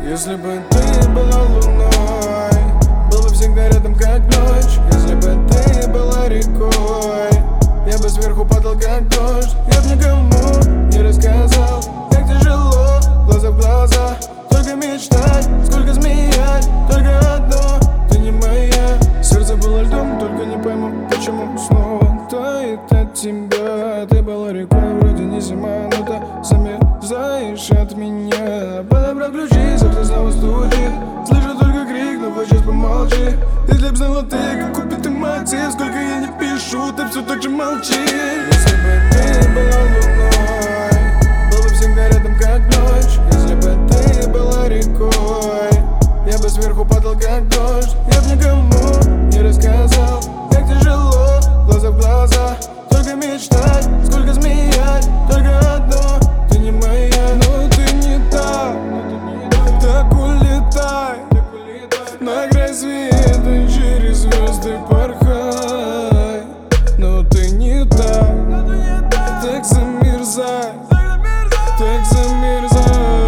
Если бы ты была луной, был бы всегда рядом как ночь. Если бы ты была рекой, я бы сверху падал как дождь. Я б никому не рассказал, как тяжело, глаза в глаза. Только мечтать, сколько змеять, только одно, ты не моя. Сердце было льдом, только не пойму, почему снова тает от тебя. Ты была рекой, вроде не зима, но ты замерзаешь от меня. Подобрал ключи, сердце снова стучит, слышу только крик, но хоть сейчас помолчи. Ты хлеб золотый, как убитый мотив. Сколько я не пишу, ты все так же молчишь. Если бы ты была луной, был бы всегда рядом как ночь. Если бы ты была рекой, я бы сверху падал как дождь. Я б никому не рассказал, как тяжело, глаза в глаза. Только мечтать, сколько змеять, только одно, ты не моя. Но ты не та, так улетай на край света, через звезды порхай. Но ты не та, так замерзай, так замерзай.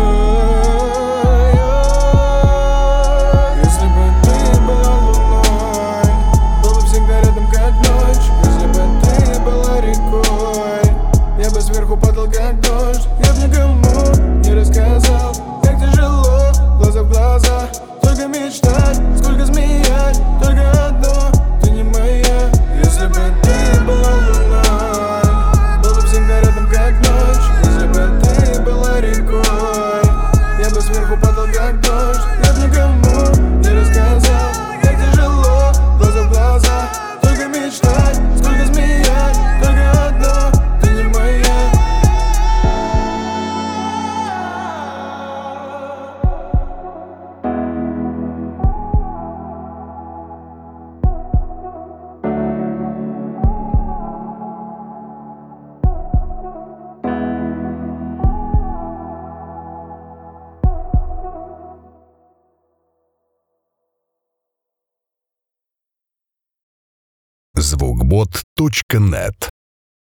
Если бы ты была луной, был бы всегда рядом как ночь. Если бы ты была рекой, я бы сверху падал как дождь. Я б никому не рассказал, как тяжело, глаза в глаза. Только мечтать, сколько змеять, только одно, ты не моя. Если бы ты была луной, был бы всегда рядом как ночь. Если бы ты была рекой, я бы сверху падал как дождь. Я б никому не рассказал, как тяжело, глаза в глаза. Только мечтать, сколько змеять, только одно, ты не моя. Звукбот.нет